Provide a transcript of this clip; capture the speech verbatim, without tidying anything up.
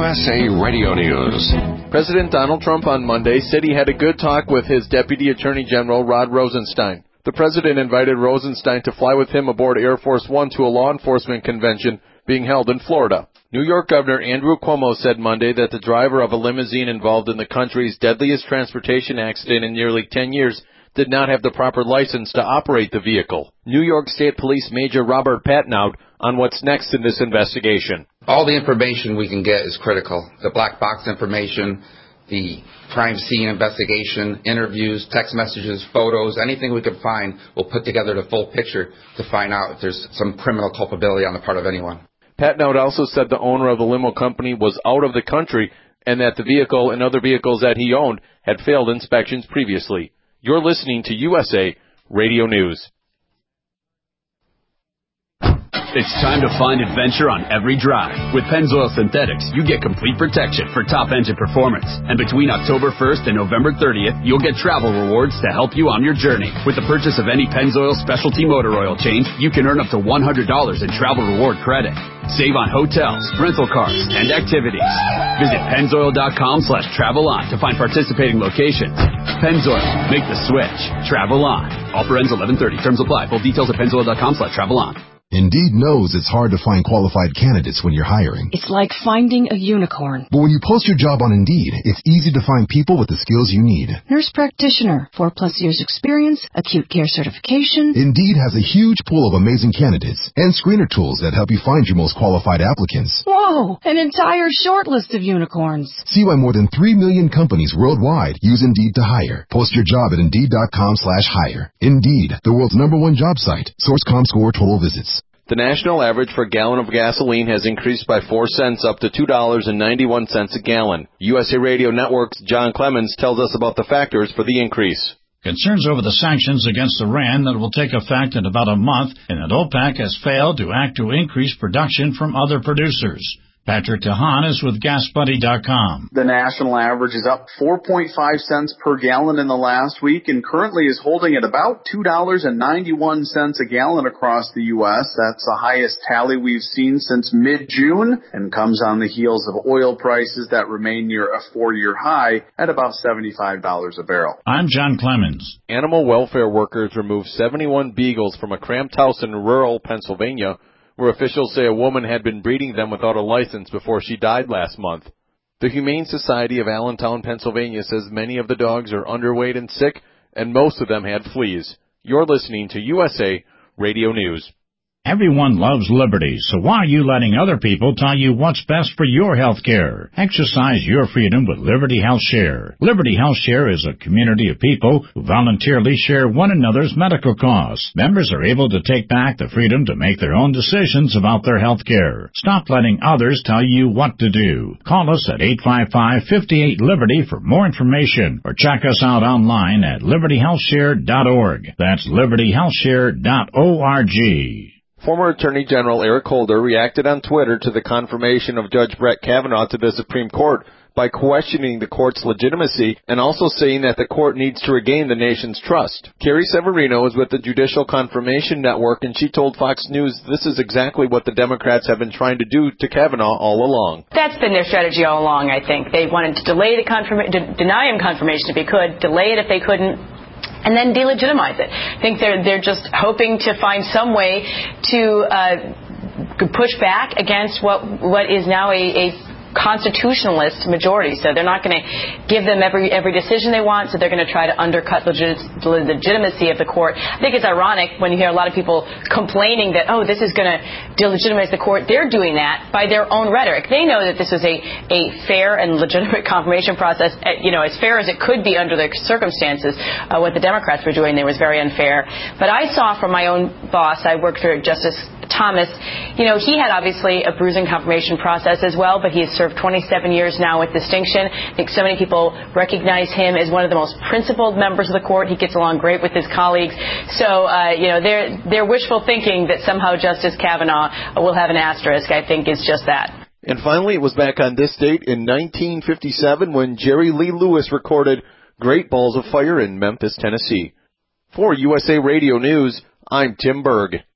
S A Radio News. President Donald Trump on Monday said he had a good talk with his Deputy Attorney General Rod Rosenstein. The president invited Rosenstein to fly with him aboard Air Force One to a law enforcement convention being held in Florida. New York Governor Andrew Cuomo said Monday that the driver of a limousine involved in the country's deadliest transportation accident in nearly ten years did not have the proper license to operate the vehicle. New York State Police Major Robert Patnaud on what's next in this investigation. All the information we can get is critical. The black box information, the crime scene investigation, interviews, text messages, photos, anything we could find, we'll put together the full picture to find out if there's some criminal culpability on the part of anyone. Patnaud also said the owner of the limo company was out of the country and that the vehicle and other vehicles that he owned had failed inspections previously. You're listening to U S A Radio News. It's time to find adventure on every drive. With Pennzoil Synthetics, you get complete protection for top engine performance. And between October first and November thirtieth, you'll get travel rewards to help you on your journey. With the purchase of any Pennzoil specialty motor oil change, you can earn up to one hundred dollars in travel reward credit. Save on hotels, rental cars, and activities. Visit Pennzoil.com slash travel on to find participating locations. Pennzoil, make the switch. Travel on. Offer ends eleven thirty. Terms apply. Full details at Pennzoil.com slash travel on. Indeed knows it's hard to find qualified candidates when you're hiring. It's like finding a unicorn. But when you post your job on Indeed, it's easy to find people with the skills you need. Nurse practitioner, four plus years experience, acute care certification. Indeed has a huge pool of amazing candidates and screener tools that help you find your most qualified applicants. Whoa, an entire short list of unicorns. See why more than three million companies worldwide use Indeed to hire. Post your job at Indeed.com slash hire. Indeed, the world's number one job site. Source ComScore total visits. The national average for a gallon of gasoline has increased by four cents up to two dollars and ninety-one cents a gallon. U S A Radio Network's John Clemens tells us about the factors for the increase. Concerns over the sanctions against Iran that will take effect in about a month, and that OPEC has failed to act to increase production from other producers. Patrick Tahan is with Gas Buddy dot com. The national average is up four point five cents per gallon in the last week and currently is holding at about two dollars and ninety-one cents a gallon across the U S. That's the highest tally we've seen since mid-June and comes on the heels of oil prices that remain near a four-year high at about seventy-five dollars a barrel. I'm John Clemens. Animal welfare workers removed seventy-one beagles from a cramped house in rural Pennsylvania, where officials say a woman had been breeding them without a license before she died last month. The Humane Society of Allentown, Pennsylvania says many of the dogs are underweight and sick, and most of them had fleas. You're listening to U S A Radio News. Everyone loves liberty, so why are you letting other people tell you what's best for your health care? Exercise your freedom with Liberty Health Share. Liberty Health Share is a community of people who voluntarily share one another's medical costs. Members are able to take back the freedom to make their own decisions about their health care. Stop letting others tell you what to do. Call us at eight five five, five eight, Liberty for more information, or check us out online at Liberty Health Share dot org. That's Liberty Health Share dot org. Former Attorney General Eric Holder reacted on Twitter to the confirmation of Judge Brett Kavanaugh to the Supreme Court by questioning the court's legitimacy and also saying that the court needs to regain the nation's trust. Carrie Severino is with the Judicial Confirmation Network, and she told Fox News this is exactly what the Democrats have been trying to do to Kavanaugh all along. That's been their strategy all along, I think. They wanted to delay the confirmation, de- deny him confirmation if they could, delay it if they couldn't, and then delegitimize it. I think they're they're just hoping to find some way to uh, push back against what what is now a, a constitutionalist majority. So they're not going to give them every every decision they want, so they're going to try to undercut the legit, legitimacy of the court. I think it's ironic when you hear a lot of people complaining that, oh, this is going to delegitimize the court. They're doing that by their own rhetoric. They know that this was a, a fair and legitimate confirmation process, you know, as fair as it could be under the circumstances. Uh, what the Democrats were doing there was very unfair. But I saw from my own boss, I worked for Justice Thomas, you know, he had obviously a bruising confirmation process as well, but he has served twenty-seven years now with distinction. I think so many people recognize him as one of the most principled members of the court. He gets along great with his colleagues. So, uh, you know, their their wishful thinking that somehow Justice Kavanaugh will have an asterisk, I think, is just that. And finally, it was back on this date in nineteen fifty-seven when Jerry Lee Lewis recorded Great Balls of Fire in Memphis, Tennessee. For U S A Radio News, I'm Tim Berg.